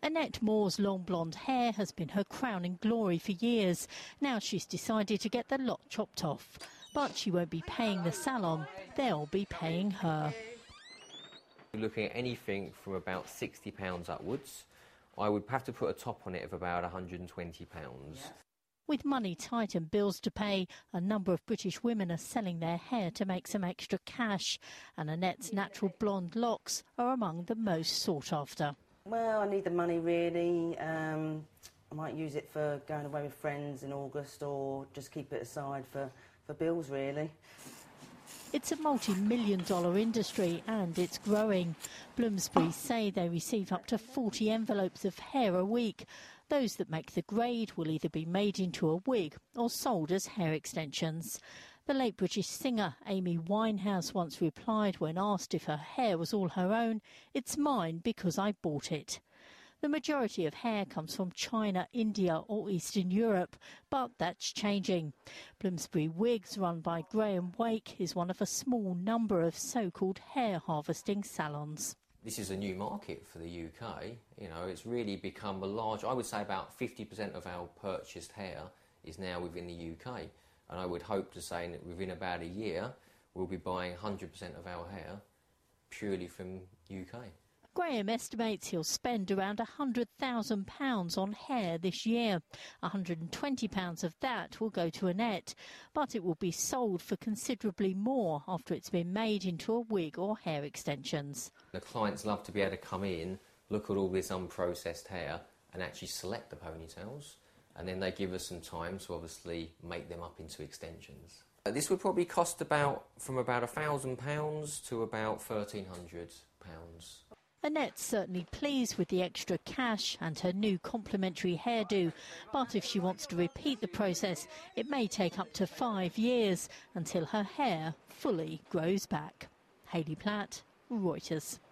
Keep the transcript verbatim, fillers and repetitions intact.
Annette Moore's long blonde hair has been her crowning glory for years. Now she's decided to get the lot chopped off. But she won't be paying the salon, they'll be paying her. We're looking at anything from about sixty pounds upwards. I would have to put a top on it of about one hundred and twenty pounds. With money tight and bills to pay, a number of British women are selling their hair to make some extra cash. And Annette's natural blonde locks are among the most sought after. Well, I need the money really. Um, I might use it for going away with friends in August or just keep it aside for, for bills really. It's a multi-million dollar industry and it's growing. Bloomsbury say they receive up to forty envelopes of hair a week. Those that make the grade will either be made into a wig or sold as hair extensions. The late British singer Amy Winehouse once replied when asked if her hair was all her own, "It's mine because I bought it." The majority of hair comes from China, India or Eastern Europe, but that's changing. Bloomsbury Wigs, run by Graham Wake, is one of a small number of so-called hair harvesting salons. This is a new market for the U K. You know, it's really become a large, I would say about fifty percent of our purchased hair is now within the U K. And I would hope to say that within about a year, we'll be buying one hundred percent of our hair purely from U K. Graham estimates he'll spend around one hundred thousand pounds on hair this year. one hundred and twenty pounds of that will go to Annette, but it will be sold for considerably more after it's been made into a wig or hair extensions. The clients love to be able to come in, look at all this unprocessed hair and actually select the ponytails, and then they give us some time to obviously make them up into extensions. This would probably cost about from about one thousand pounds to about thirteen hundred pounds. Annette's certainly pleased with the extra cash and her new complimentary hairdo, but if she wants to repeat the process, it may take up to five years until her hair fully grows back. Hayley Platt, Reuters.